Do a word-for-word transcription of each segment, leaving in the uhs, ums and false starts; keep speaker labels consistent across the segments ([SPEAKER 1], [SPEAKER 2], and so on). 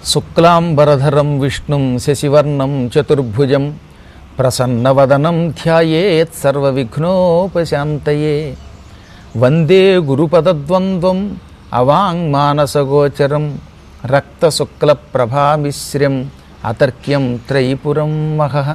[SPEAKER 1] శుక్లాంబరధరం విష్ణుం శశివర్ణం చతుర్భుజం ప్రసన్నవదనం ధ్యాయేత్ సర్వవిఘ్నోపశాంతయే. వందే గురుపదద్వంద్వం అవాంగ్మానసగోచరం రక్తశుక్లప్రభామిశ్రం అతర్క్యం త్రైపురం మహః.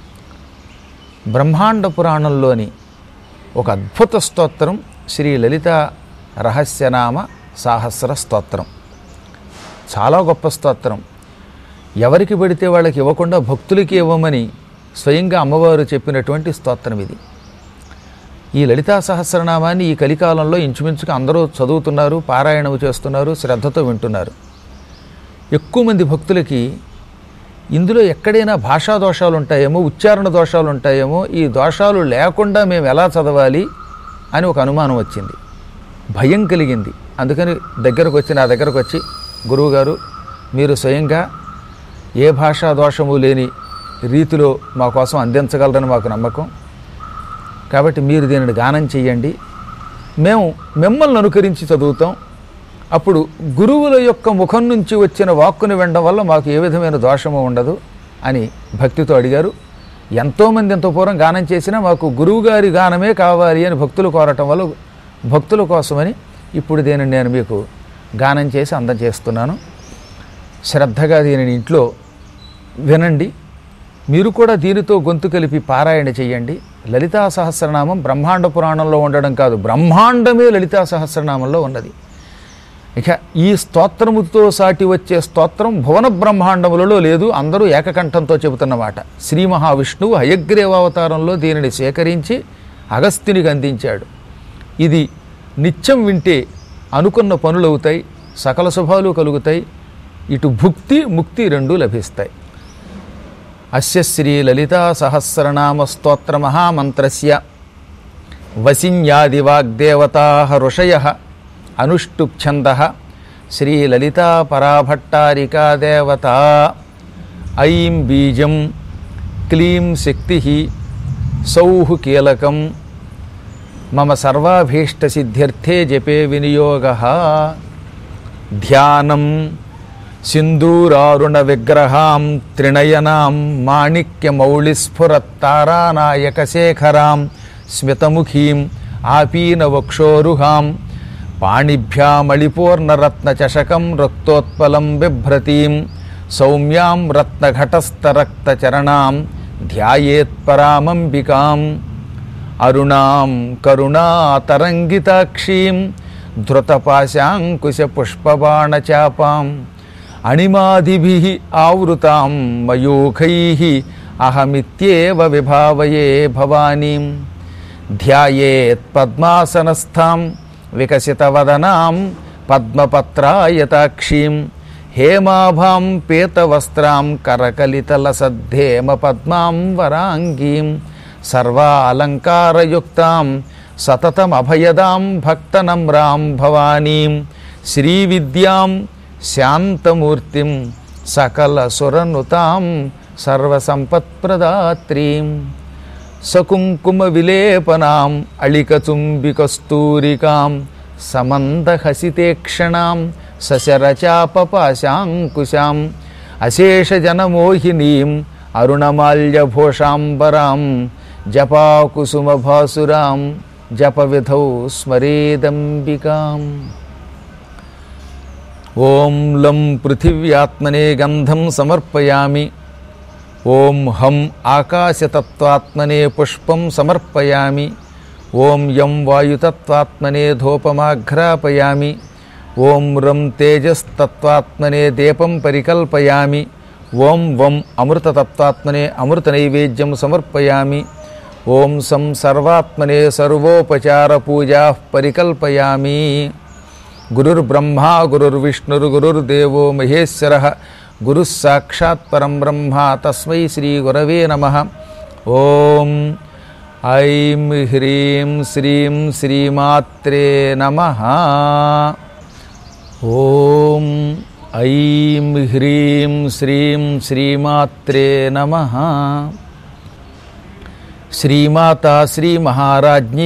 [SPEAKER 1] బ్రహ్మాండ పురాణంలోని ఒక అద్భుత స్తోత్రం శ్రీ లలిత రహస్యనామ సాహస్ర స్తోత్రం. చాలా గొప్ప స్తోత్రం. ఎవరికి పెడితే వాళ్ళకి ఇవ్వకుండా భక్తులకి ఇవ్వమని స్వయంగా అమ్మవారు చెప్పినటువంటి స్తోత్రం ఇది. ఈ లలితా సహస్రనామాన్ని ఈ కలికాలంలో ఇంచుమించుగా అందరూ చదువుతున్నారు, పారాయణము చేస్తున్నారు, శ్రద్ధతో వింటున్నారు. ఎక్కువ మంది భక్తులకి ఇందులో ఎక్కడైనా భాషా దోషాలు ఉంటాయేమో, ఉచ్చారణ దోషాలు ఉంటాయేమో, ఈ దోషాలు లేకుండా మేము ఎలా చదవాలి అని ఒక అనుమానం వచ్చింది, భయం కలిగింది. అందుకని దగ్గరకు వచ్చి నా దగ్గరకు వచ్చి, గురువుగారు మీరు స్వయంగా ఏ భాషా దోషము లేని రీతిలో మా కోసం అందించగలరని మాకు నమ్మకం, కాబట్టి మీరు దీనిని గానం చెయ్యండి, మేము మిమ్మల్ని అనుకరించి చదువుతాం, అప్పుడు గురువుల యొక్క ముఖం నుంచి వచ్చిన వాక్కుని వినడం వల్ల మాకు ఏ విధమైన దోషము ఉండదు అని భక్తితో అడిగారు. ఎంతోమంది ఎంతో పూర్వం గానం చేసినా మాకు గురువుగారి గానమే కావాలి అని భక్తులు కోరటం వల్ల భక్తుల కోసమని ఇప్పుడు దీనిని నేను మీకు గానం చేసి అందం చేస్తున్నాను. శ్రద్ధగా దీనిని ఇంట్లో వినండి. మీరు కూడా దీనితో గొంతు కలిపి పారాయణ చెయ్యండి. లలితా సహస్రనామం బ్రహ్మాండ పురాణంలో ఉండడం కాదు, బ్రహ్మాండమే లలితా సహస్రనామంలో ఉన్నది. ఇక ఈ స్తోత్రముతో సాటి వచ్చే స్తోత్రం భువన బ్రహ్మాండములలో లేదు. అందరూ ఏకకంఠంతో చెబుతున్నమాట. శ్రీ మహావిష్ణువు హయగ్రీవావతారంలో దీనిని సేకరించి అగస్త్యునికి అందించాడు. ఇది నిత్యం వింటే అనుకున్న పనులవుతాయి, సకల శుభాలు కలుగుతాయి, ఇటు భుక్తి ముక్తి రెండూ లభిస్తాయి. అస్య శ్రీ లలితా సహస్రనామ స్తోత్ర మహామంత్రస్య వసిన్యాది వాగ్దేవతాః ఋషయః అనుష్టుప్ఛందః శ్రీ లలితా పరాభట్టారికా దేవతా. ఐం బీజం క్లీం శక్తిః సౌః కీలకం మమ సర్వాభీష్టసిద్ధ్యర్థే జపే వినియోగః. ధ్యానం సింధూరారుణ విగ్రహాం త్రినయనాం మాణిక్యమౌళిస్ఫురత్తారానాయకశేఖరాం స్మితముఖీం ఆపీనవక్షోరుహాం పాణిభ్యామళిపూర్ణరత్నచషకం రక్తోత్పలం బిభ్రతీం సౌమ్యాం రత్నఘటస్థరక్తచరణాం ధ్యాయేత్పరామంబికాం. అరుణాం కరుణాతరంగితాక్షీం ధృతపాశాంకుశపుష్పబాణచాపాం అణిమాదిభిః ఆవృతాం మయూఖైః అహమిత్యేవ విభావయే భవానీం. ధ్యాయేత్ పద్మాసనస్థాం వికసితవదనాం పద్మపత్రాయతాక్షీం హేమాభాం పీతవస్త్రాం కరకలితలసద్ధేమ పద్మాం వరాంగీం సర్వాలంకారయుక్తాం సతతమభయదాం భక్తనమ్రాం భవానీం శ్రీవిద్యాం శాంతమూర్తిం సకలసురనుతాం సర్వసంపత్ప్రదాత్రీం సకుంకుమ విలేపనాం అళికచుంబికస్తూరికాం సమందహసితేక్షణాం సశరచాపపాశాంకుశాం అశేషజనమోహినీం అరుణమాల్యభూషాంబరాం జపాకుసుమభాసురాం జపవిధౌ స్మరేదంబికాం. ఓం లం పృథివ్యాత్మనే గంధం సమర్పయామి. ఓం హం ఆకాశతత్వాత్మనే పుష్పం సమర్పయామి. ఓం యం వాయుతత్వాత్మనే ధూపమాఘ్రాపయామి. ఓం రం తేజస్తత్వాత్మనే దీపం పరికల్పయామి. ఓం వం అమృతతత్వాత్మనే అమృతనైవేద్యం సమర్పయామి. ఓం సం సర్వాత్మనే సర్వోపచారపూజాః పరికల్పయామి. గురుర్బ్రహ్మా గురుర్విష్ణుర్ గురుర్దేవో మహేశ్వరః గురుః సాక్షాత్ పరం బ్రహ్మ తస్మై శ్రీ గురవే నమః. ఓం ఐం హ్రీం శ్రీం శ్రీమాత్రే నమః. ఓం ఐం హ్రీం శ్రీం శ్రీమాత్రే నమః. శ్రీమాతా శ్రీ మహారాజ్ఞీ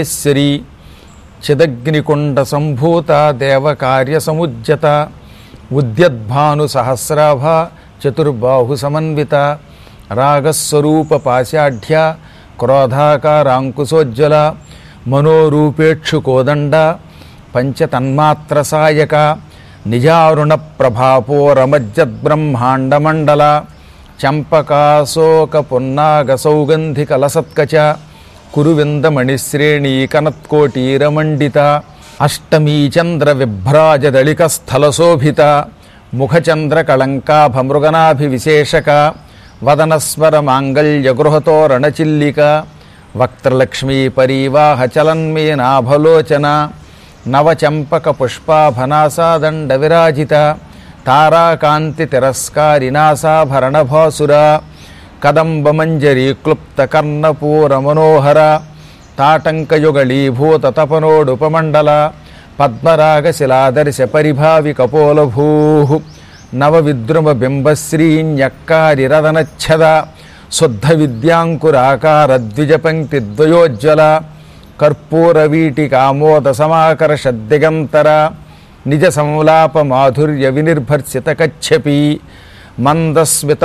[SPEAKER 1] శ్రీమత్సింహాసనేశ్వరీ చిదగ్నికుండ సంభూత దేవకార్య సముజ్జత ఉద్యద్భాను సహస్రాభ చతుర్బాహు సమన్విత రాగస్వరూప పాశాఢ్య క్రోధాకారాంకుశోజ్వల మనోరూపేక్షు కోదండ పంచతన్మాత్ర సాయక నిజారుణ ప్రభాపోరమజ్జద్బ్రహ్మాండమండల చంపకాశోక పున్నాగ సౌగంధిక లసత్కచ కురువిందమణిశ్రేణీ కనత్కోటీరమండిత అష్టమీ చంద్ర విభ్రాజదళిక స్థలశోభిత ముఖచంద్ర కళంకాభమృగనాభివిశేషక వదనస్మర మాంగళ్య గృహతోరణచిల్లిక వక్త్రలక్ష్మీ పరీవాహ చలన్మీనాభలోచన నవచంపక పుష్పాభనాసాదండ విరాజిత తారాకాంతి తిరస్కారినాసాభరణభాసుర కదంబమంజరీ క్లుప్త కర్ణపూర మనోహర తాటంకయుగళీభూత తపనోడుపమండల పద్మరాగశిలాదర్శ పరిభావి కపోలభూ నవ విద్రుమ బింబశ్రీన్యక్కారిరదనచ్ఛద శుద్ధ విద్యాంకురాకార ద్విజపంక్తి ద్వయోజ్వల కర్పూర వీటికామోద సమాకర్ష దిగంతర నిజ సంలాప మాధుర్య వినిర్భర్సిత కచ్చపి మందస్మిత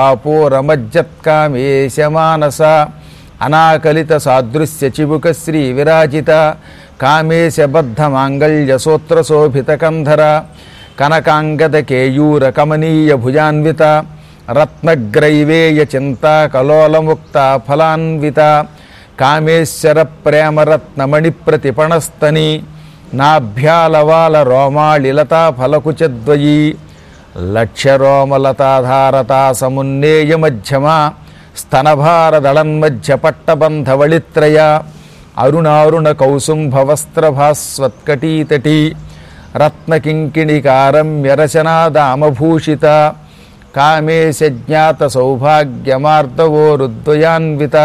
[SPEAKER 1] ప్రభాపోరమజ్జత్కామేశమానస అనాకలిత సాదృశ్య చిబుక శ్రీ విరాజిత కామేశబద్ధ మాంగళ్య సూత్ర శోభిత కంధర కనకాంగద కేయూర కమనీయ భుజాన్విత రత్నగ్రైవేయ చింతా కలోలముక్త ఫలాన్విత కామేశ్వర ప్రేమరత్నమణి ప్రతిపణస్తని నాభ్యాలవాల రోమాళిలతా ఫలకుచద్వయీ లక్ష్యరోమలతాధారతా సమున్నేయ మధ్యమ స్తనభారదళన్మధ్య పట్టబంధవళిత్రయ అరుణారుణ కౌసుంభవస్త్రభాస్వత్కటీతటీ రత్నకింకిణికారమ్యరచనాదామభూషిత కామేశజ్ఞాత సౌభాగ్యమార్దవోరుద్వయాన్విత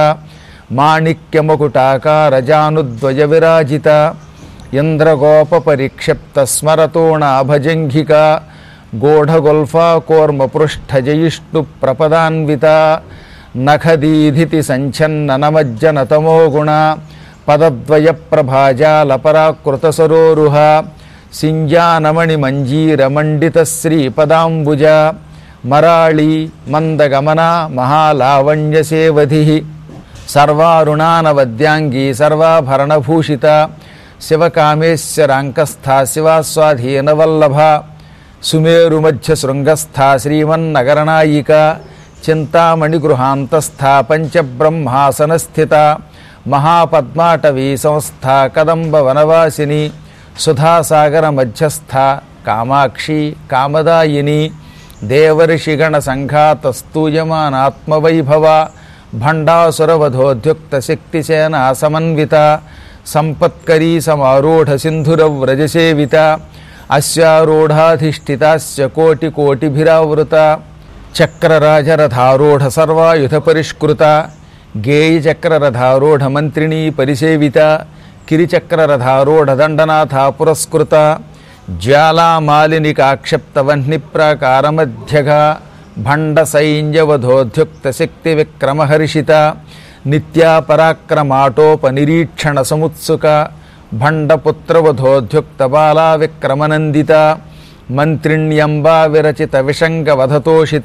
[SPEAKER 1] మాణిక్యమకుటాకారజానుద్వయ విరాజిత ఇంద్రగోపరిక్షిప్త స్మరతోణాభజంఘిక గోఢగొల్ఫా కూర్మపృష్ఠజయిష్ణు ప్రపదాన్విత నఖదీధితి సంఛన్న నమజ్జనతమోగుణ పదద్వయ ప్రభాజాల పరాకృత సరోరుహ సింజానమణి మంజీరమండిత శ్రీపదాంబుజ మరాళీ మందగమన మహాలావణ్యసేవధి సర్వారుణానవద్యాంగీ సర్వాభరణభూషిత శివకామేశ్వరాంకస్థా శివాస్వాధీనవల్లభ సుమేరుమధ్య శృంగస్థా శ్రీమన్నగరనాయిక చింతామణిగృహాంతస్థా పంచబ్రహ్మాసనస్థిత మహాపద్మాటవీ సంస్థా కదంబ వనవాసిని సుధాసాగర మధ్యస్థ కామాక్షి కామదాయిని దేవర్షిగణ సంఘాత స్తూయమానాత్మవైభవ భండాసురవధోద్యుక్త శక్తిసేనా సమన్విత సంపత్కరీ సమారూఢ సింధురవ్రజసేవిత అశ్వారూఢాధిష్ఠితాస్య కోటి కోటిభిరావృత చక్రరాజరథారూఢ సర్వాయుధ పరిష్కృత గేయ చక్రరథారూఢ మంత్రిణీ పరిసేవిత కిరిచక్రరథారూఢ దండనాథ పురస్కృత జ్వాలామాలినికాక్షిప్త వహ్నిప్రాకారమధ్యగ భండ సైన్యవధోద్యుక్త శక్తి విక్రమహర్షిత నిత్యా పరాక్రమాటోపనిరీక్షణ సముత్సుక భండపుత్రవధోద్యుక్త బాలా విక్రమనందిత మంత్రిణ్యంబా విరచిత విషంగవధతోషిత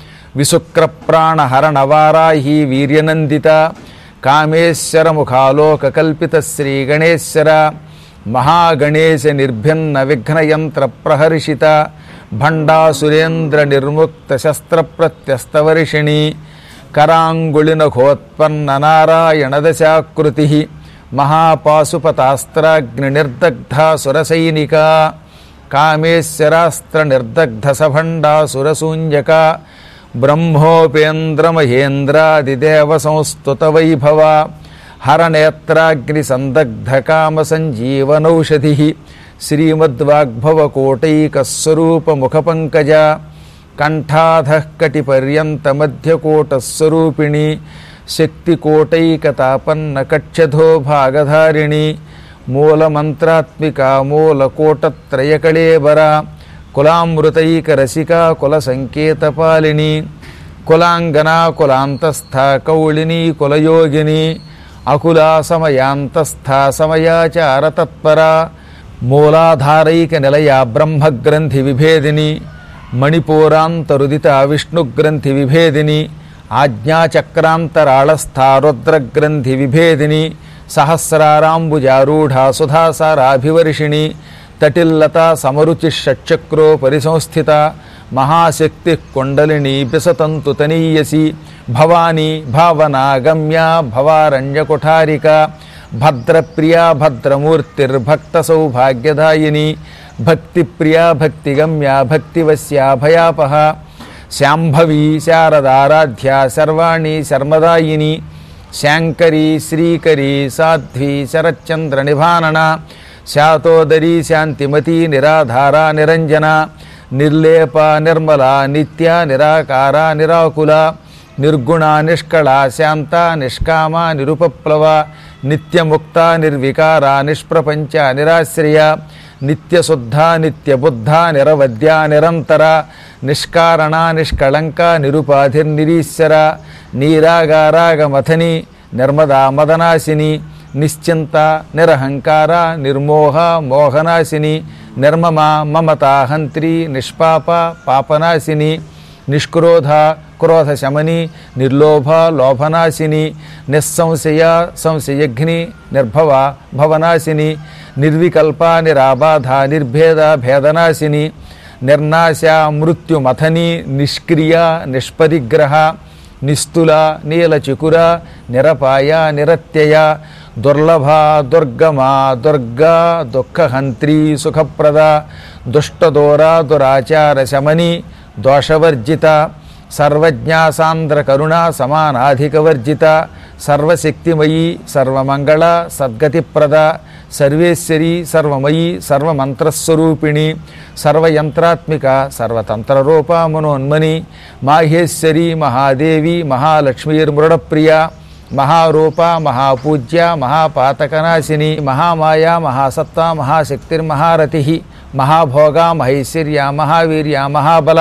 [SPEAKER 1] విశుక్రప్రాణహరణవారాహీ వీర్యనందిత కామేశ్వర ముఖాలోక కల్పిత శ్రీగణేశ్వర మహాగణేశ నిర్భిన్న విఘ్నయంత్ర ప్రహర్షిత భండాసురేంద్ర నిర్ముక్త శస్త్రప్రత్యస్తవర్షిణి కరాంగుళినఘోత్పన్న నారాయణ దశాకృతి మహాపాశుపతాస్త్రాగ్నిర్దగ్ధా సురసైనిక కామేశ్వరాస్త్ర నిర్దగ్ధ సభండాసురశూన్యక బ్రహ్మోపేంద్రమహేంద్రాదిదేవ సంస్తుత వైభవ హరనేత్రాగ్ని సందగ్ధ కామ సంజీవనౌషధి శ్రీమద్వాగ్భవకోటైకస్వరూపముఖపంకజ కంఠాధః కటిపర్యంత మధ్యకోటస్వరూపిణి శక్తికోటైకతాపన్న కక్షధో భాగధారిణి మూలమంత్రాత్మికా మూలకోటత్రయకళేబర కులామృతైకరసికా కులసంకేతపాలిని కులాంగనా కులాంతస్థా కౌళినీ కులయోగిని అకులా సమయాంతస్థా సమయాచారతత్పర మూలాధారైక నిలయ బ్రహ్మగ్రంథి విభేదిని మణిపూరాంతరుదిత విష్ణుగ్రంథి విభేదిని ఆజ్ఞాచక్రాంతరాళస్థా రుద్రగ్రంథి విభేదిని సహస్రారాంబుజారూఢ సుధాసారాభివర్షిణి తటిల్లత సమరుచి షట్చక్రో పరిసంస్థిత మహాశక్తి కుండలిని బిసతంతు తనీయసి భవానీ భావనా గమ్య భవారణ్యకుఠారిక భద్రప్రియా భద్రమూర్తిర్భక్త సౌభాగ్యదాయిని భక్తిప్రియా భక్తిగమ్య భక్తివశ్యాభయాపహ శాంభవి శారదారాధ్య సర్వాణి శర్మదాయిని శాంకరీ శ్రీకరీ సాధ్వి శరచంద్ర నిభానన శాతోదరీ శాంతిమతీ నిరాధార నిరంజన నిర్లేప నిర్మల నిత్య నిరాకార నిరాకుల నిర్గుణ నిష్కళ శాంత నిష్కామ నిరుపప్లవ నిత్యముక్త నిర్వికార నిష్ప్రపంచ నిరాశ్రయ నిత్యశుద్ధ నిత్యబుద్ధ నిరవద్య నిరంతర నిష్కారణ నిష్కళంక నిరుపాధిర్నిరీశ్వర నీరాగారాగమథని నిర్మదా మదనాశిని నిశ్చింత నిరహంకార నిర్మోహ మోహనాశిని నిర్మమ మమతా హంత్రి నిష్పాప పాపనాశిని నిష్క్రోధ క్రోధ శమని నిర్లోభ లోభనాశిని నిస్సంశయ సంశయఘ్ని నిర్భవ భవనాశిని నిర్వికల్ప నిరాబాధ నిర్భేద భేదనాశిని నిర్నాశ మృత్యుమథని నిష్క్రియ నిష్పరిగ్రహ నిస్తుల నీలచికుర నిరపాయ నిరత్యయ దుర్లభ దుర్గమ దుర్గా దుఃఖహంత్రి సుఖప్రద దుష్టదోర దురాచార శమని దోషవర్జిత సర్వజ్ఞాసాంద్ర కరుణ సమానాధికవర్జిత సర్వశక్తిమయీ సర్వమంగళ సద్గతిప్రద సర్వేశ్వరి సర్వమయీ సర్వమంత్రస్వరూపిణి సర్వయంత్రాత్మిక సర్వతంత్రరూప మనోన్మని మాహేశ్వరి మహాదేవి మహాలక్ష్మీర్మృడప్రియ మహారూప మహాపూజ్య మహాపాతకనాశిని మహామాయ మహాసత్త మహాశక్తిర్మహారతి మహాభోగ మహైశ్వర్య మహావీర్య మహాబల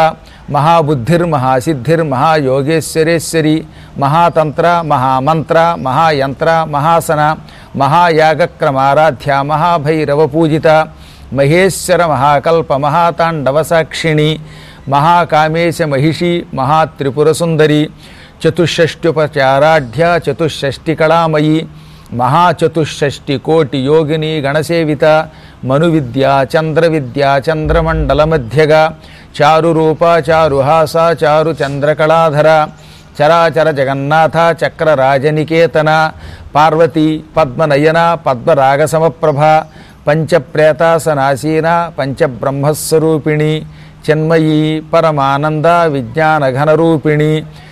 [SPEAKER 1] మహాబుద్ధిర్మహాసిద్ధిర్మహాయోగేశ్వరేశ్వరి మహాతంత్ర మహామంత్ర మహాయంత్ర మహాసన మహాయాగక్రమారాధ్య మహాభైరవపూజిత మహేశ్వర మహాకల్ప మహాతాండవసాక్షిణి మహాకామేశ మహిషి మహాత్రిపురసుందరి చతుషష్ట్యుపచారాఢ్య చతుషష్టికళామయీ మహాచతుషష్టి కోటి యోగిని గణసేవిత మనువిద్య చంద్రవిద్య చంద్రమండలమధ్యగా చారురూప చారుహాస చారు చంద్రకళాధర చరాచర జగన్నాథ చక్రరాజనికేతన పార్వతీ పద్మనయన పద్మరాగసమప్రభ పంచప్రేతాసనాసీన పంచబ్రహ్మస్వరూపిణి చిన్మయీ పరమానంద విజ్ఞానఘనరూపిణి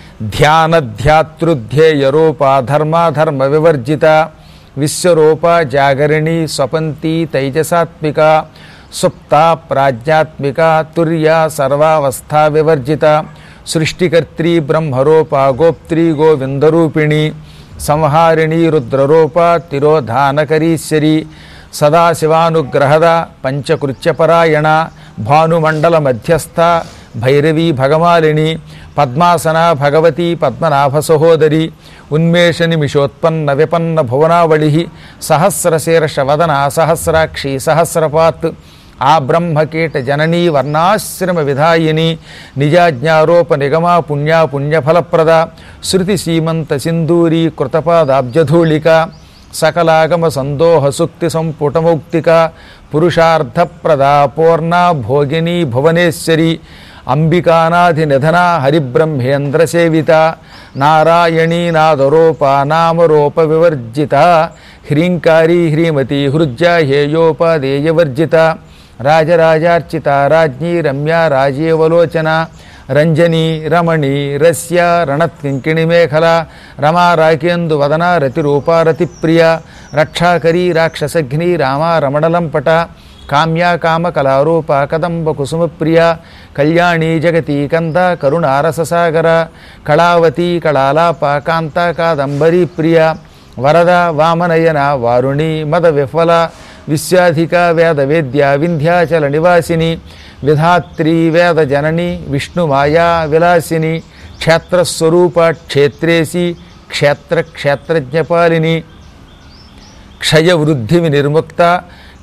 [SPEAKER 1] ధ్యానధ్యాతృధ్యేయరూప ధర్మాధర్మ వివర్జిత విశ్వరూప జాగరిణి స్వపంతి తైజసాత్మిక సుప్త ప్రాజ్ఞాత్మిక తుర్య సర్వావస్థా వివర్జిత సృష్టికర్త్రీ బ్రహ్మరూప గోప్త్రీ గోవిందరూపిణి సంహారిణి రుద్రరూప తిరోధానకరీశ్వరి సదాశివానుగ్రహద పంచకృత్యపరాయణ భానుమండల మధ్యస్థ భైరవీ భగమాలిని పద్మాసన భగవతి పద్మనాభ సహోదరి ఉన్మేష నిమిషోత్పన్న విపన్న భువనావళి సహస్రశీర్ష వదన సహస్రాక్షి సహస్రపాత్ ఆ బ్రహ్మకీట జననీ వర్ణాశ్రమ విధాయిని నిజాజ్ఞారోప నిగమా పుణ్యా పుణ్యఫలప్రద శృతి సీమంత సింధూరీ కృతపాదాబ్జధూళిక సకలాగమ సందోహ సుక్తి సంపుటమౌక్తిక పురుషార్థప్రద పూర్ణ భోగిని భువనేశ్వరి అంబికానాధి నిధన హరిబ్రహ్మేంద్ర సేవిత నారాయణీ నాదరూప నామరూప వివర్జిత హ్రీంకారీ హ్రీమతి హృజ్య హేయోపాదేయవర్జిత రాజరాజార్చిత రాజ్ఞీ రమ్య రాజీవలోచన రంజనీ రమణి రస్య రణత్కింకిణి మేఖల రమా రాకేందు వదన రతిరూపా రతిప్రియ రక్షాకరీ రాక్షసఘ్ని రామా రమణలంపట కామ్యా కామకళారూప కదంబ కుసుమప్రియ కళ్యాణీ జగతీ కంద కరుణారససాగర కళావతి కళాలాప కాంత కాదంబరీ ప్రియ వరద వామనయన వారుణి మద విఫల విశ్వాధిక వేద వేద్య వింధ్యాచల నివాసిని విధాత్రీ వేద జనని విష్ణుమాయా విలాసిని క్షేత్రస్వరూప క్షేత్రేసి క్షేత్ర క్షేత్రజ్ఞపాలిని క్షయవృద్ధి వినిర్ముక్త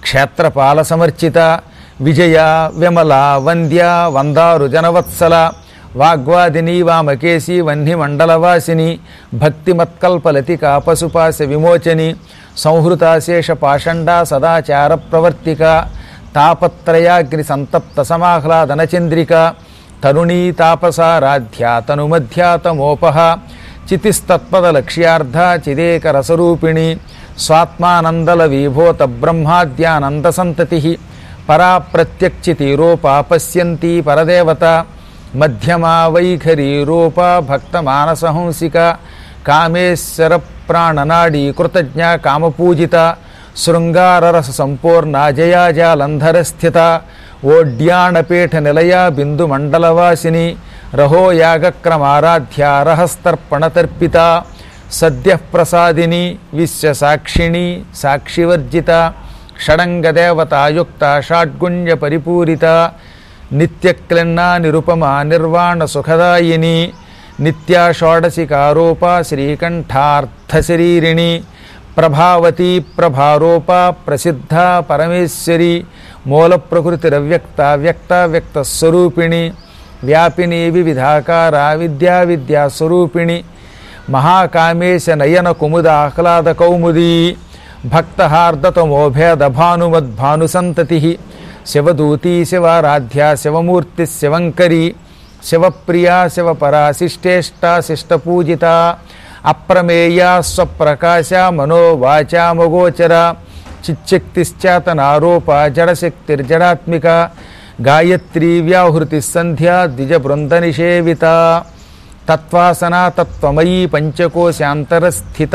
[SPEAKER 1] క్షేత్రపాల సమర్చిత విజయ విమల వంద్య వందారు జనవత్సల వాగ్వాదిని వామకేశి వహ్ని మండలవాసిని భక్తిమత్కల్పలతికా పశుపాశ విమోచని సంహృతాశేష పాషండా సదాచార ప్రవర్తిక తాపత్రయాగ్ని సంతప్త సమాహ్లాదన చంద్రిక తరుణీ తాపసారాధ్యా తనుమధ్యాతమోపహ చితిస్తత్పద లక్ష్యార్థ చిదేక రసరూపిణి స్వాత్మానందల విభూత బ్రహ్మాద్యానంద సంతతి పరా ప్రత్యక్షితి రూపా పశ్యంతి పరదేవత మధ్యమా వైఖరి రూపా భక్త మానసహంసిక కామేశ్వర ప్రాణనాడీ కృతజ్ఞ కామపూజిత శృంగారరస సంపూర్ణ జయాజాలంధర స్థిత ఓడ్యాణపీఠ నిలయ బిందు మండలవాసిని రహో యాగక్రమారాధ్య రహస్తర్పణతర్పిత సద్య ప్రసాదిని విశ్వసాక్షిణి సాక్షివర్జిత షడంగదేవతాయుక్త షాడ్గుణ్య పరిపూరిత నిత్యక్లిన్నా నిరుపమా నిర్వాణ సుఖదాయిని నిత్యా షోడశికారూప శ్రీకంఠార్థశరీరిణి ప్రభావతి ప్రభారూప ప్రసిద్ధ పరమేశ్వరి మూల ప్రకృతిరవ్యక్త వ్యక్త వ్యక్త స్వరూపిణి వ్యాపిని వివిధాకార విద్యా విద్యా స్వరూపిణి మహాకామేశ నయన కుముద ఆహ్లాద కౌముదీ భక్తహార్దతమోభేద భానుమద్భానుసంతతి శివదూతీ శివారాధ్య శివమూర్తి శివంకరి శివప్రియా శివపరా శిష్టేష్టా శిష్టపూజిత అప్రమేయా స్వప్రకాశ మనోవాచామగోచర చిచ్చక్తిశ్చాతనారూప జడశక్తిర్జడాత్మిక గాయత్రీ వ్యాహృతి సంధ్యా ద్విజబృందనిషేవిత తత్వాసనా తత్వమయీ పంచకోశాంతరస్థిత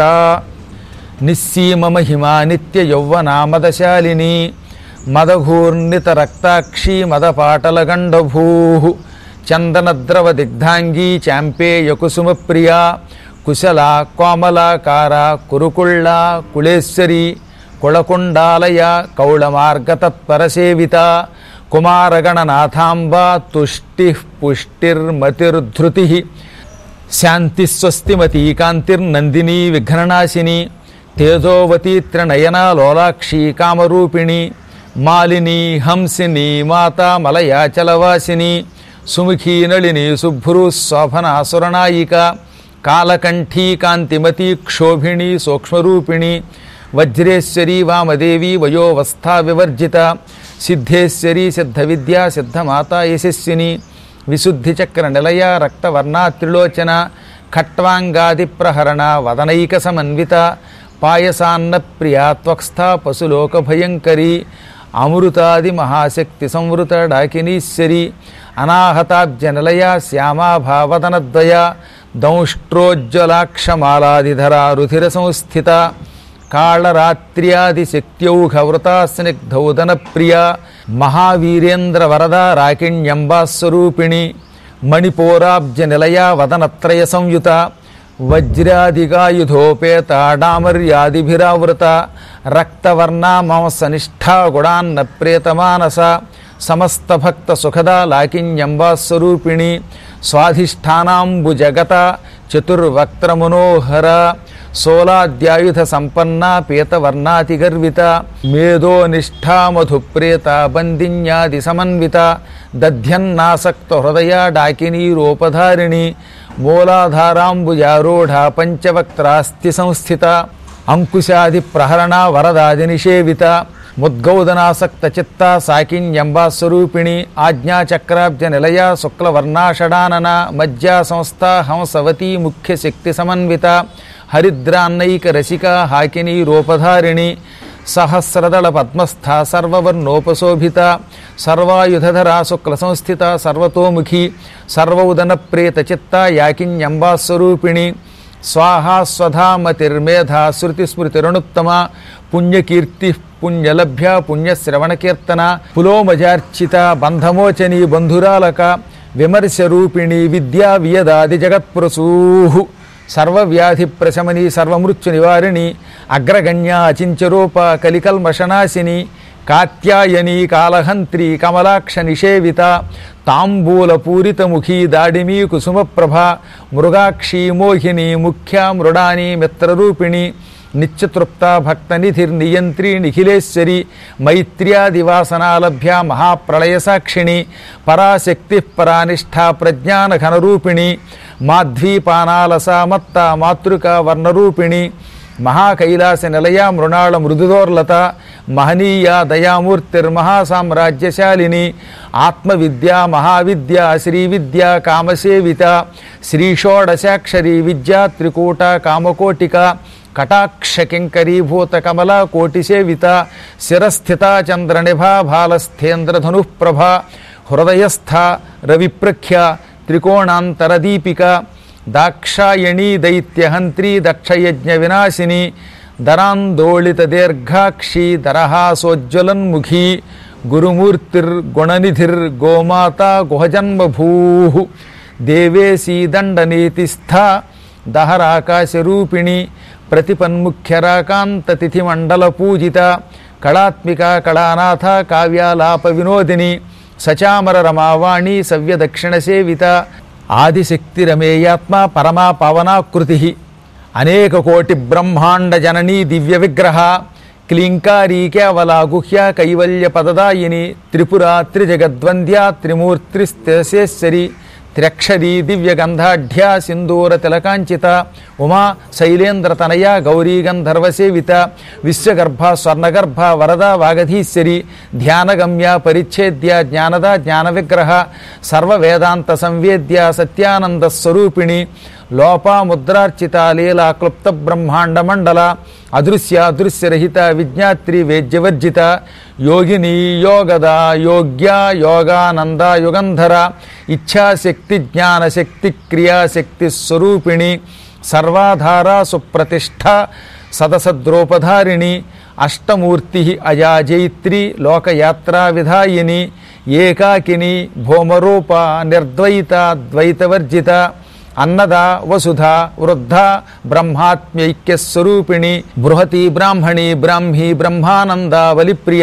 [SPEAKER 1] నిస్సీమమహిమా నిత్య యౌవనామదశాలిని మదఘూర్ణిత రక్తాక్షీ మదపాటలగండభూ చందనద్రవ దిగ్ధాంగీ చాంపేయ కుసుమ ప్రియా కుశల కోమలాకార కురుకుళ్ళ కుళేశ్వరి కుళకుండాలయ కౌళమార్గతత్పరసేవిత కుమారగణనాథాంబ తుష్టి పుష్టిర్మతిర్ధృతి శాంతిస్వస్తిమతీ కాంతిర్నందినీ విఘ్ననాశిని తేజోవతీ త్రినయనా లోలాక్షీ కామరూపిణి మాలిని హంసిని మాతా మలయాచలవాసిని సుముఖీ నళిని శుభ్రు శోభనాసురనాయిక కాలకంఠీ కాంతిమతి క్షోభిణి సూక్ష్మరూపిణి వజ్రేశ్వరీ వామదేవి వయోవస్థా వివర్జిత సిద్ధేశ్వరీ సిద్ధ విద్యా సిద్ధమాతా యశస్విని విశుద్ధిచక్ర నిలయ రక్తవర్ణా త్రిలోచన ఖట్వాంగాది ప్రహరణ వదనైక సమన్విత పాయసాన్న ప్రియా త్వక్స్థ పశులోక భయంకరి అమృతాది మహాశక్తి సంవృత డాకినీశ్వరి అనాహతాబ్జ నిలయ శ్యామాభావదనద్వయ దంష్ట్రోజ్వలాక్షమాలాదిధరా రుధిర సంస్థిత కాళరాత్ర్యాదిశక్త్యౌఘవృతా స్నిగ్ధౌదన ప్రియ మహావీరేంద్ర వరద రాకిణ్యంబాస్వరూపిణి మణిపూరాబ్జ నిలయ వదనత్రయ సంయుత వజ్రాదిగాయుధోపేత డామర్యాదిభిరావృత రక్తవర్ణా మాంసనిష్ఠా గుడాన్న ప్రేతమానస సమస్త భక్త సుఖదా లాకిన్యంబాస్వరూపిణి స్వాధిష్టానాంబుజగత చతుర్వక్త్రమనోహర సోలాద్యాయుధ సంపన్న పీతవర్ణాతిగర్విత మేధో నిష్ఠా మధుప్రేత బందిన్యాది సమన్విత దధ్యన్నాసక్త హృదయ డాకినీరూపధారిణి మూలాధారాంబుజారూఢ పంచవక్త్రాస్తి సంస్థిత అంకుశాది ప్రహరణ వరదాది నిషేవిత ముద్గౌదనాసక్త చిత్త సాకిన్యంబాస్వరూపిణి ఆజ్ఞాచక్రాబ్జ నిలయ శుక్లవర్ణాషడానన మజ్జా సంస్థ హంసవతీ ముఖ్య శక్తి సమన్విత హరిద్రాన్నైక రసిక హాకినీ రూపధారిణి సహస్రదళ పద్మస్థ సర్వవర్ణోపశోభిత సర్వాయుధధరా శుక్ల సంస్థిత సర్వతోముఖి సర్వౌదన ప్రేత చిత్త యాకిన్యంబాస్వరూపిణి స్వాహా స్వధామతిర్మేధా శృతిస్మృతిరణుత్తమ పుణ్యకీర్తి పుణ్యలభ్య పుణ్యశ్రవణకీర్తన పులోమజార్చిత బంధమోచని బంధురాలక విమర్శరూపిణి విద్యా వియదాది జగత్ప్రసూహు సర్వవ్యాధి ప్రశమని సర్వమృత్యు నివారిణి అగ్రగణ్యా అచించరూప కలికల్మషనాశిని కాత్యాయని కాళహంత్రి కమలాక్ష నిషేవిత తాంబూల పూరితముఖీ దాడిమీ కుసుమప్రభ మృగాక్షీ మోహిని ముఖ్య మృడాని మిత్రరూపిణి నిత్యతృప్త భక్తనిధిర్నియంత్రి నిఖిలేశ్వరి మైత్ర్యాదివాసనాలభ్య మహాప్రళయ సాక్షిణి పరాశక్తి పరానిష్ఠా ప్రజ్ఞాన ఘనరూపిణి మాధ్వీపానాలసామత్త మాతృక వర్ణరూపిణి మహాకైలాస నిలయ మృణాళ మృదుదోర్లత మహనీయ దయామూర్తిర్మహాసామ్రాజ్యశాలిని ఆత్మవిద్యా మహావిద్య శ్రీవిద్య కామసేవిత శ్రీషోడశాక్షరీ విద్యా త్రికూట కామకోటిక కటాక్షకింకరీభూత కమల కోటిసేవిత శిరస్థిత చంద్రనిభా భాలస్థేంద్రధనుఃప్రభ హృదయస్థ రవిప్రఖ్య త్రికోణాంతరదీపిక దాక్షాయణీ దైత్యహంత్రీ దక్షయజ్ఞ వినాశిని దరాందోళిత దీర్ఘాక్షి దరహాసోజ్వలన్ముఖీ గురుమూర్తిర్గుణనిధిర్ గోమాత గుహజన్మభూ దేవేశీ దండనీతిస్థ దహరాకాశరూపిణి ప్రతిపన్ముఖ్యరాకాంత తిథిమండల పూజిత కళాత్మిక కళానాథ కావ్యాలాప వినోదిని సచామర రమావాణి సవ్య దక్షిణ సేవిత ఆదిశక్తిరమేయాత్మ పరమా పవనాకృతి అనేక కోటి బ్రహ్మాండ జననీ దివ్య విగ్రహ క్లీంకారీ కేవలా గుహ్య కైవల్య పదదాయిని త్రిపుర త్రిజగద్వంద్య త్రిమూర్తిస్తేశ్వరి త్ర్యక్షరీ దివ్యగంధాఢ్య సింధూర తిలకాంచిత ఉమా శైలేంద్రతనయ గౌరీ గంధర్వసేవిత విశ్వగర్భ స్వర్ణగర్భ వరద వాగధీశ్వరి ధ్యానగమ్య పరిచ్ఛేద్య జ్ఞానద జ్ఞాన విగ్రహ సర్వవేదాంత సంవేద్య సత్యానంద స్వరూపిణి లోపాముద్రార్చిత లీలా క్లుప్త బ్రహ్మాండ మండల అదృశ్య అదృశ్యరహిత విజ్ఞాత్రి వేద్యవర్జిత యోగిని యోగద యోగ్య యోగానంద యుగంధర ఇచ్ఛాశక్తి జ్ఞానశక్తి క్రియాశక్తి స్వరూపిణి సర్వాధార సుప్రతిష్ఠ సదసద్రూపధారిణి అష్టమూర్తి అజాజైత్రి లోకయాత్రా విధాయిని ఏకాకిని భౌమరూప నిర్ద్వైత ద్వైతవర్జిత అన్నద వసుధ వృద్ధ బ్రహ్మాత్మ్యైక్యస్వరూపిణి బృహతి బ్రాహ్మణి బ్రాహ్మీ బ్రహ్మానంద వలిప్రియ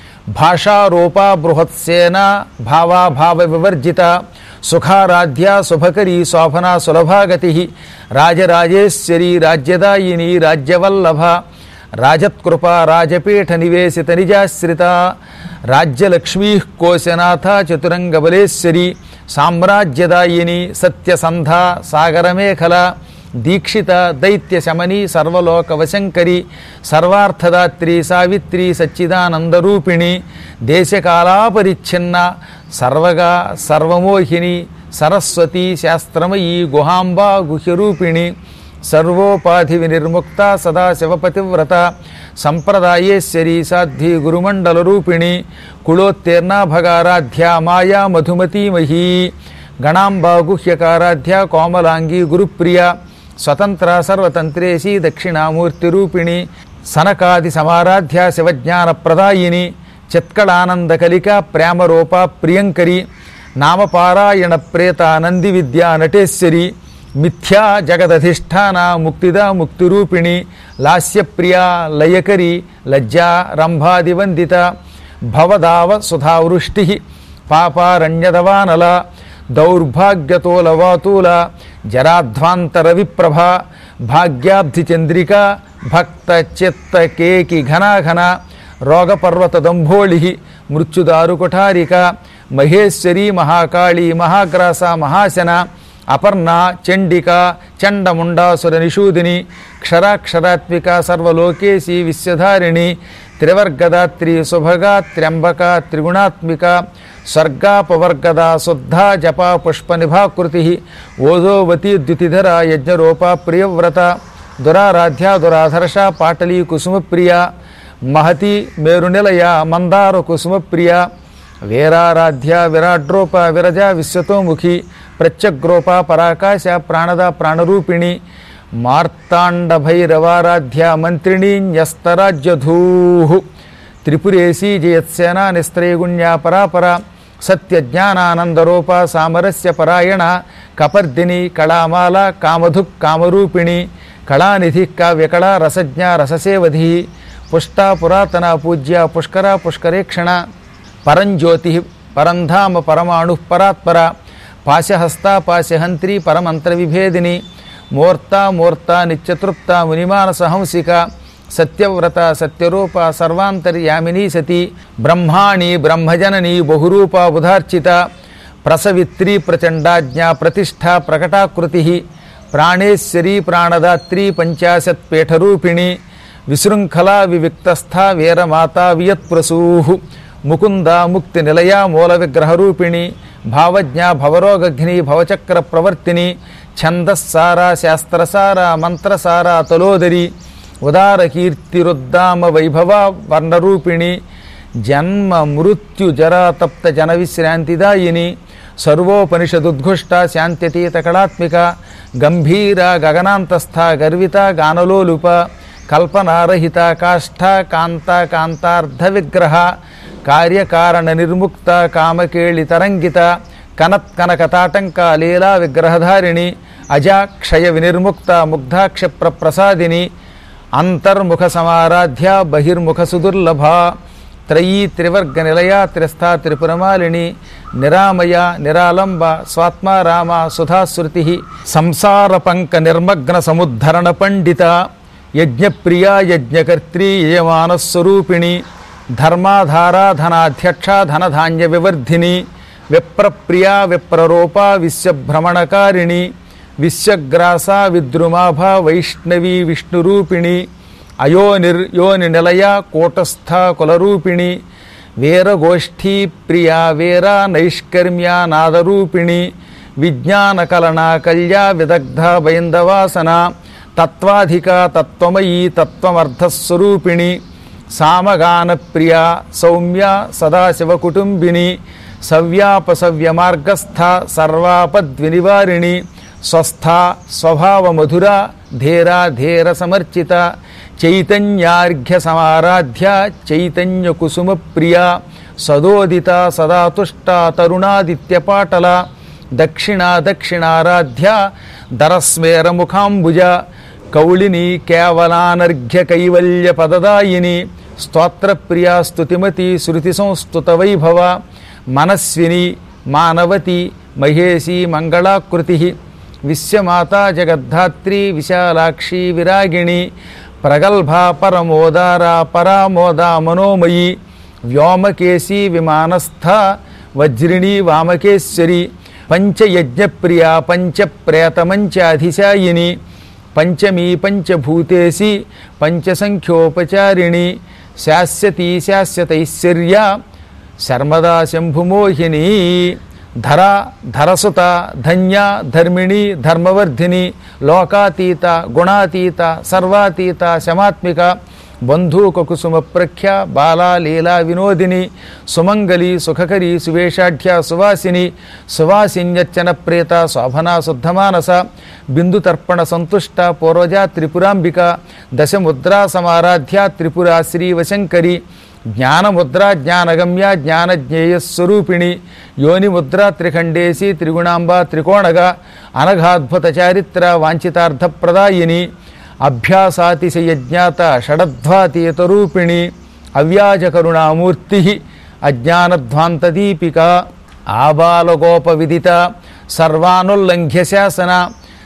[SPEAKER 1] భాషారూప బృహత్సేన భావాభావ వివర్జిత సుఖారాధ్య శుభకరీ శోభన సులభాగతి రాజరాజేశ్వరి రాజ్యదాయిని రాజ్యవల్లభ రాజత్కృప రాజపీఠ నివేశిత నిజాశ్రిత రాజ్యలక్ష్మీ కోశనాథ చతురంగబలేశ్వరి సామ్రాజ్యదాయిని సత్యసంధ సాగరమేఖల దీక్షిత దైత్య శమని సర్వలోకవశంకరి సర్వార్థదాత్రి సావిత్రి సచ్చిదానందరూపిణి దేశకాలాపరిచ్ఛిన్న సర్వగా సర్వమోహిని సరస్వతి శాస్త్రమయీ గుహాంబా గుహ్యరూపిణి సర్వోపాధి వినిర్ముక్త సదాశివపతివ్రత సంప్రదాయేశ్వరీ సాధ్వి గురుమండల రూపిణి కులోత్తీర్ణ భగారాధ్య మాయా మధుమతీమహీ గణాంబా గుహ్యకారాధ్య కోమలాంగి గురుప్రియ స్వతంత్ర సర్వతంత్రేశీ దక్షిణామూర్తి రూపిణి సనకాది సమారాధ్య శివజ్ఞాన ప్రదాయిని చిత్కళానందకలిక ప్రేమరూప ప్రియంకరి నామపారాయణ ప్రేత నంది విద్యా నటేశ్వరి మిథ్యా జగదధిష్టాన ముక్తిద ముక్తిరూపిణి లాస్యప్రియా లయకరి లజ్జా రంభాదివందిత భవదావ సుధావృష్టి పాపారణ్యదవానల దౌర్భాగ్యతోలవాతూల జరాధ్వాంతర విప్రభ భాగ్యాబ్ధి చంద్రిక భక్త చిత్త కేకి ఘనాఘన రోగపర్వత దంభోళి మృత్యుదారు కుఠారిక మహేశ్వరి మహాకాళీ మహాగ్రాస మహాశన అపర్ణ చండిక చండముండాసుర నిషూదిని క్షరాక్షరాత్మిక సర్వలోకేశీ విశ్వధారిణి త్రివర్గదాత్రి శుభగా త్ర్యంబక త్రిగుణాత్మిక స్వర్గాపవర్గద శుద్ధ జప పుష్పనిభాకృతి ఓజోవతి ద్యుతిధర యజ్ఞరూప ప్రియవ్రత దురారాధ్య దురాధర్ష పాటలీ కుసుమప్రియ మహతి మేరునిలయ మందార కుసుమప్రియ వీరారాధ్య విరాడ్రూప విరజ విశ్వతోముఖి ప్రత్యగ్రూప పరాకాశ ప్రాణద ప్రాణరూపిణి మార్తాండ భైరవారాధ్య మంత్రిణీ న్యస్తరాజ్యధూ త్రిపురేశీ జయత్సేన నిస్త్రయగుణ్యా పరాపర సత్యజ్ఞానానందరూప సామరస్య పరాయణ కపర్దిని కళామాల కామధుక్ కామరూపిణి కళానిధి కావ్యకళా రసజ్ఞ రససేవధి పుష్ట పురాతన పూజ్య పుష్కర పుష్కరేక్షణ పరంజ్యోతి పరంధామ పరమాణు పరాత్పర పాశహస్త పాశహంత్రి పరమంత్ర విభేదిని మూర్త మూర్త నిత్యతృప్త మునిమానసహంసిక సత్యవ్రత సత్యరూప సర్వాంతర్యామినీ సతి బ్రహ్మాణి బ్రహ్మజనని బహురూప బుధార్చిత ప్రసవిత్రీ ప్రచండాజ్ఞ ప్రతిష్ఠా ప్రకటాకృతి ప్రాణేశ్వరీ ప్రాణదాత్రీ పంచాశత్ పీఠరూపిణి విశృంఖలా వివిక్తస్థ వీరమాతా వియత్ప్రసూ ముకుంద ముక్తి నిలయ మూల విగ్రహరూపిణి భావజ్ఞ భవరోగఘ్ని భవచక్ర ప్రవర్తిని ఛందస్సారా శాస్త్రసారా మంత్రసారా తలోదరి ఉదార కీర్తిరుద్దామ వైభవ వర్ణరూపిణి జన్మ మృత్యు జరా తప్త జన విశ్రాంతిదాయిని సర్వోపనిషదుద్ఘుష్ట శాంత్యతీత కళాత్మిక గంభీర గగనాంతస్థ గర్విత గానలోలుప కల్పనారహిత కాష్ఠ కాంత కాంతార్ధ విగ్రహ కార్యకారణ నిర్ముక్త కామకేళి తరంగిత కనత్ కనకతాటంక లీలా విగ్రహధారిణి అజాక్షయ వినిర్ముక్త ముగ్ధాక్షప్ర ప్రసాదిని అంతర్ముఖ సమారాధ్య బహిర్ముఖ సుదుర్లభ త్రయీ త్రివర్గ నిలయ త్రిస్థా త్రిపురమాలిని నిరామయ నిరాలంబ స్వాత్మారామ సుధాశ్రుతి సంసార పంక నిర్మగ్న సముద్ధరణ పండిత యజ్ఞప్రియా యజ్ఞకర్త్రీ యజమానస్వరూపిణి ధర్మాధారా ధనాధ్యక్ష ధనధాన్య వివర్ధిని విప్రప్రియా విప్రరూప విశ్వభ్రమణకారిణి విశ్వగ్రాస విద్రుమాభ వైష్ణవీ విష్ణురూపిణి అయోనిర్ యోని నిలయ కూటస్థ కులరూపిణి వీరగోష్ఠీ ప్రియా వీర నైష్కర్మ్య నాదరూపిణి విజ్ఞానకలనా కల్యా విదగ్ధ బైందవాసన తత్వాధిక తత్వమయీ తత్వమర్థస్వరూపిణి సామగాన ప్రియా సౌమ్య సదాశివకుటుంబిని సవ్యాపసవ్య మార్గస్థ సర్వాపద్వినివారిణి స్వస్థ స్వభావమధుర ధీరా ధీర సమర్చిత చైతన్యార్ఘ్య సమారాధ్య చైతన్య కుసుమ ప్రియ సదోదిత సదాతుష్ట తరుణాదిత్యపాటల దక్షిణ దక్షిణారాధ్య దరస్మేర ముఖాంబుజ కౌళిని కేవలానర్ఘ్య కైవల్య పదదాయిని స్తోత్రప్రియా స్తుతిమతి శృతి సంస్తుత వైభవ మనస్విని మానవతి మహేశీ మంగళాకృతి విశ్వమాతా జగద్ధాత్రి విశాలాక్షి విరాగిణి ప్రగల్భా పరమోదారా పరామోదా మనోమయీ వ్యోమకేశీ విమానస్థ వజ్రిణీ వామకేశ్వరి పంచయజ్ఞప్రియా పంచప్రేతమంచాధిశాయిని పంచమీ పంచభూతేసి పంచసంఖ్యోపచారిణి శాస్యతీ శాశ్వతైశ్వర్య శర్మదా శంభుమోహిని ధర ధరసుత ధన్య ధర్మిణి ధర్మవర్ధిని లోకాతీత గుణాతీత సర్వాతీత శమాత్మిక బంధూక కుసుమ ప్రఖ్య బాలా లీలా వినోదిని సుమంగళి సుఖకరి సువేషాఢ్య సువాసిని సువాసిన్యర్చన ప్రేత శోభనా శుద్ధమానస బిందుతర్పణ సంతుష్ట పూర్వజా త్రిపురాంబిక దశముద్రా సమారాధ్య త్రిపురా శ్రీవశంకరి జ్ఞానముద్ర జ్ఞానగమ్య జ్ఞానజ్ఞేయస్వరూపిణి యోనిముద్ర త్రిఖండేసి త్రిగుణాంబ త్రికోణగ అనఘాద్భుత చారిత్ర వాంఛితార్థప్రదాయిని అభ్యాసాతిశయజ్ఞాత షడధ్వాతీతరూపిణి అవ్యాజకరుణామూర్తి అజ్ఞానధ్వాంతదీపిక ఆబాలగోపవిదిత సర్వానుల్లంఘ్య శాసన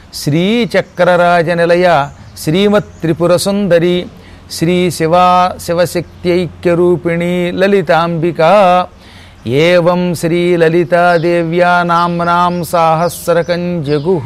[SPEAKER 1] శ్రీచక్రరాజనిలయ శ్రీమత్త్రిపురసుందరి శ్రీ శివా శివశక్త్యైక్యరూపిణీ లలితాంబిక ఏవం శ్రీ లలితాదేవ్యా నామ్నాం సాహస్రకం జగుః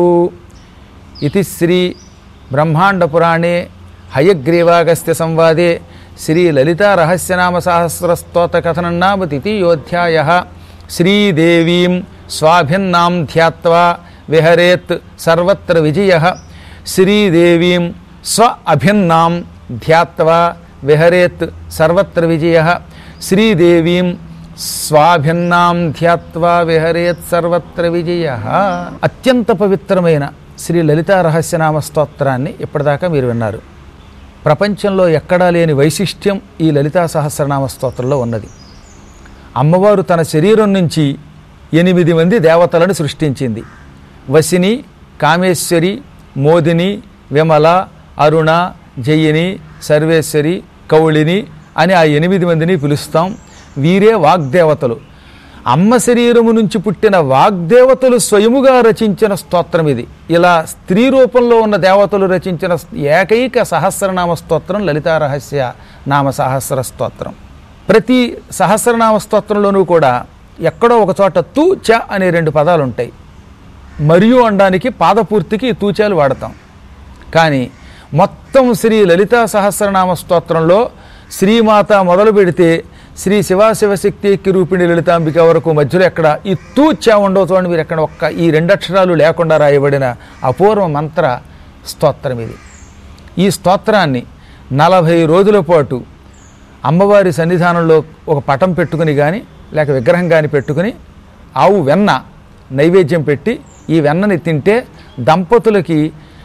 [SPEAKER 1] ఇతి శ్రీ బ్రహ్మాండపురాణే హయగ్రీవాగస్త్య సంవాదే శ్రీ లలితా రహస్యనామ సహస్ర స్తోత్ర కథనం నామ తృతీయోధ్యాయః శ్రీదేవీం స్వాభిన్నాం ధ్యాత్వా విహరేత్ సర్వత్ర విజయః శ్రీదేవీం స్వ అభిన్నాం ధ్యాత్వా విహరేత్ సర్వత్ర విజయః శ్రీదేవీం స్వాభిన్నాం ధ్యాత్వా విహరేత్ సర్వత్ర విజయః. అత్యంత పవిత్రమైన శ్రీ లలితా రహస్యనామ స్తోత్రాన్ని ఇప్పటిదాకా మీరు విన్నారు. ప్రపంచంలో ఎక్కడా లేని వైశిష్ట్యం ఈ లలితా సహస్రనామ స్తోత్రంలో ఉన్నది. అమ్మవారు తన శరీరం నుంచి ఎనిమిది మంది దేవతలను సృష్టించింది. వసిని, కామేశ్వరి, మోదిని, విమల, అరుణ, జయిని, సర్వేశ్వరి, కౌళిని అని ఆ ఎనిమిది మందిని పిలుస్తాం. వీరే వాగ్దేవతలు. అమ్మ శరీరము నుంచి పుట్టిన వాగ్దేవతలు స్వయముగా రచించిన స్తోత్రం ఇది. ఇలా స్త్రీ రూపంలో ఉన్న దేవతలు రచించిన ఏకైక సహస్రనామ స్తోత్రం లలితా రహస్య నామ సహస్ర స్తోత్రం. ప్రతి సహస్రనామ స్తోత్రంలోనూ కూడా ఎక్కడో ఒక చోట తూ చ అనే రెండు పదాలు ఉంటాయి. మరియు అనడానికి పాదపూర్తికి తూచాలు వాడతాం. కానీ మొత్తం శ్రీ లలితా సహస్రనామ స్తోత్రంలో శ్రీమాత మొదలు పెడితే శ్రీ శివాశివశక్తి రూపిణి లలితాంబిక వరకు మధ్యలో ఎక్కడ ఈ తూ చ ఉండవు చూడండి. మీరు ఎక్కడ ఒక్క ఈ రెండక్షరాలు లేకుండా రాయబడిన అపూర్వ మంత్ర స్తోత్రం ఇది. ఈ స్తోత్రాన్ని నలభై రోజుల పాటు అమ్మవారి సన్నిధానంలో ఒక పటం పెట్టుకుని కానీ లేక విగ్రహం కానీ పెట్టుకుని ఆవు వెన్న నైవేద్యం పెట్టి ఈ వెన్నని తింటే దంపతులకి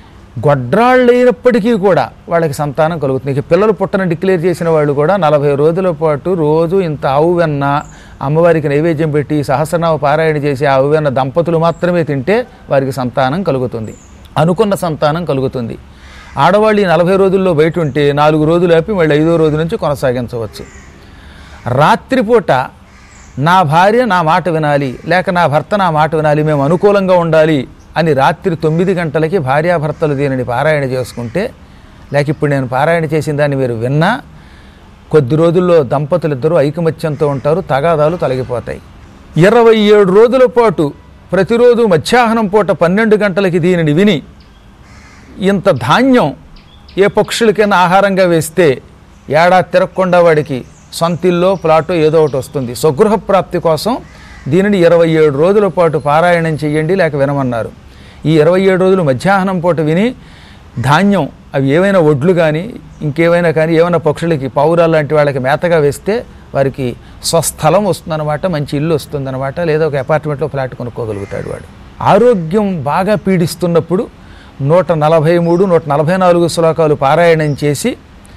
[SPEAKER 1] గొడ్రాళ్ళైనప్పటికీ కూడా వాళ్ళకి సంతానం కలుగుతుంది. ఇక పిల్లలు పుట్టని డిక్లేర్ చేసిన వాళ్ళు కూడా నలభై రోజుల పాటు రోజు ఇంత ఆవు వెన్న అమ్మవారికి నైవేద్యం పెట్టి సహస్రనామ పారాయణ చేసి ఆవు వెన్న దంపతులు మాత్రమే తింటే వారికి సంతానం కలుగుతుంది, అనుకున్న సంతానం కలుగుతుంది. ఆడవాళ్ళు ఈ నలభై రోజుల్లో బయట ఉంటే నాలుగు రోజులు ఆపి మళ్ళీ ఐదో రోజు నుంచి కొనసాగించవచ్చు. రాత్రిపూట నా భార్య నా మాట వినాలి లేక నా భర్త నా మాట వినాలి, మేము అనుకూలంగా ఉండాలి అని రాత్రి తొమ్మిది గంటలకి భార్యాభర్తలు దీనిని పారాయణ చేసుకుంటే, లేక ఇప్పుడు నేను పారాయణ చేసిన దాన్ని మీరు విన్నా కొద్ది రోజుల్లో దంపతులిద్దరూ ఐకమత్యంతో ఉంటారు, తగాదాలు తొలగిపోతాయి. ఇరవై ఏడు రోజుల పాటు ప్రతిరోజు మధ్యాహ్నం పూట పన్నెండు గంటలకి దీనిని విని ఇంత ధాన్యం ఏ పక్షులకైనా ఆహారంగా వేస్తే ఏడాది తిరగకుండా వాడికి సొంతిల్లో ప్లాటో ఏదో ఒకటి వస్తుంది. స్వగృహ ప్రాప్తి కోసం దీనిని ఇరవై ఏడు రోజుల పాటు పారాయణం చెయ్యండి లేక వినమన్నారు. ఈ ఇరవై ఏడు రోజులు మధ్యాహ్నం పూట విని ధాన్యం అవి ఏవైనా ఒడ్లు కానీ ఇంకేమైనా కానీ ఏమైనా పక్షులకి పావురాలు లాంటి వాళ్ళకి మేతగా వేస్తే వారికి స్వస్థలం వస్తుందన్నమాట, మంచి ఇల్లు వస్తుందన్నమాట, లేదా ఒక అపార్ట్మెంట్లో ఫ్లాట్ కొనుక్కోగలుగుతాడు వాడు. ఆరోగ్యం బాగా పీడిస్తున్నప్పుడు నూట నలభై మూడు నూట నలభై నాలుగు శ్లోకాలు పారాయణం చేసి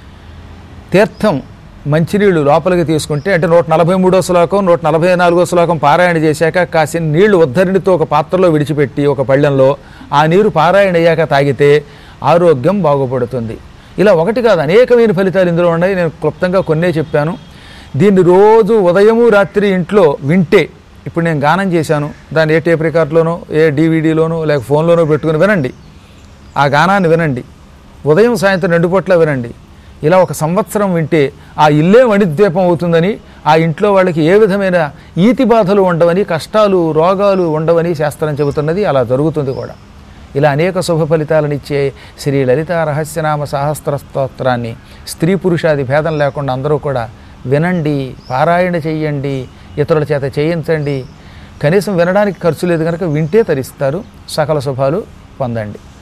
[SPEAKER 1] తీర్థం మంచినీళ్ళు లోపలికి తీసుకుంటే, అంటే నూట నలభై మూడో శ్లోకం నూట నలభై నాలుగో శ్లోకం పారాయణ చేశాక కాసిన నీళ్లు ఉద్ధరణితో ఒక పాత్రలో విడిచిపెట్టి ఒక పళ్ళెంలో ఆ నీరు పారాయణ అయ్యాక తాగితే ఆరోగ్యం బాగుపడుతుంది. ఇలా ఒకటి కాదు అనేకమైన ఫలితాలు ఇందులో ఉన్నాయి. నేను క్లుప్తంగా కొన్నే చెప్పాను. దీన్ని రోజు ఉదయము రాత్రి ఇంట్లో వింటే, ఇప్పుడు నేను గానం చేశాను దాన్ని ఏ టేప్ రికార్డులోనో ఏ డీవీడీలోనో లేక ఫోన్లోనో పెట్టుకుని వినండి. ఆ గానాన్ని వినండి, ఉదయం సాయంత్రం రెండు పూట్ల వినండి. ఇలా ఒక సంవత్సరం వింటే ఆ ఇల్లే మణిద్వీపం అవుతుందని, ఆ ఇంట్లో వాళ్ళకి ఏ విధమైన ఈతి బాధలు ఉండవని, కష్టాలు రోగాలు ఉండవని శాస్త్రం చెబుతున్నది. అలా జరుగుతుంది కూడా. ఇలా అనేక శుభ ఫలితాలనిచ్చే శ్రీ లలితా రహస్యనామ సహస్ర స్తోత్రాన్ని స్త్రీ పురుషాది భేదం లేకుండా అందరూ కూడా వినండి, పారాయణ చెయ్యండి, ఇతరుల చేత చేయించండి. కనీసం వినడానికి ఖర్చు లేదు కనుక వింటే తరిస్తారు, సకల శుభాలు పొందండి.